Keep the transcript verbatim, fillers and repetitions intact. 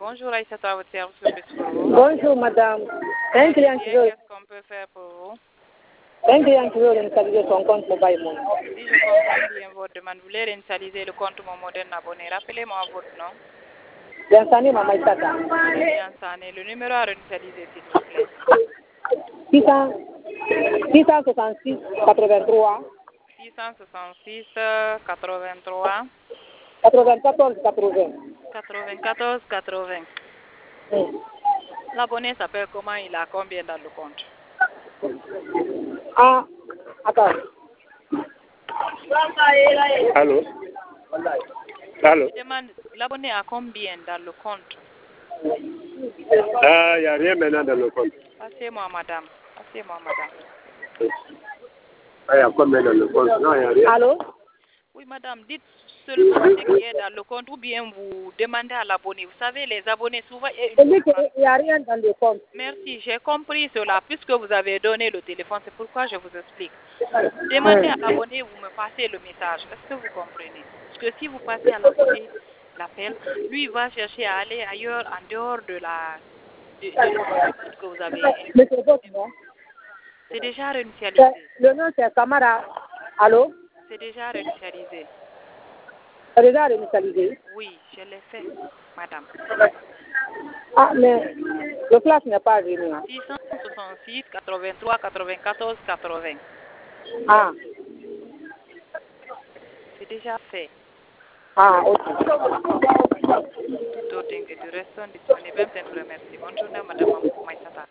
Bonjour Aïssata, à votre service, que puis-je pour vous? Bonjour madame. Un client qui veut, Qu'est-ce qu'on peut faire pour vous? un client qui veut réinitialiser son compte mobile money. Si je comprends bien votre demande, vous voulez réinitialiser le compte mon moderne abonné. Rappelez-moi votre nom. Biansani Mama Isata. Bien Sané, le numéro à réinitialiser, s'il vous plaît. six cents, six cent soixante-six quatre-vingt-trois six cent soixante-six quatre-vingt-trois quatre-vingt-quatorze quatre-vingts. quatre-vingt-quatorze quatre-vingts. Mm. L'abonné s'appelle comment? Il a combien dans le compte? Ah, attends. Allô? Allô? Je demande, l'abonné a combien dans le compte? Ah, il n'y a rien maintenant dans le compte. Passez-moi, madame. Passez-moi, madame. Ah, il y a combien dans le compte? Non, il n'y a rien. Allô? Oui, madame, dites seulement ce qui est dans le compte ou bien vous demandez à l'abonné. Vous savez, les abonnés, souvent... Je dis qu'il n'y a rien dans le compte. Merci, j'ai compris cela. Puisque vous avez donné le téléphone, c'est pourquoi je vous explique. Demandez à l'abonné, vous me passez le message. Est-ce que vous comprenez? Parce que si vous passez à l'abonné l'appel, lui, il va chercher à aller ailleurs, en dehors de la... de, de ce que vous avez... Mais c'est votre nom. C'est déjà réinitialisé. Le nom c'est Camara. Allô? C'est déjà réinitialisé. C'est déjà réinitialisé. Oui, je l'ai fait, madame. Ah, mais le flash n'est pas venu. Hein. six cent soixante-six quatre-vingt-trois quatre-vingt-quatorze quatre-vingts. Ah. C'est déjà fait. Ah, ok. Tout autre que du reste sont disponibles. Je vous remercie. Bonne journée, madame Maïsata.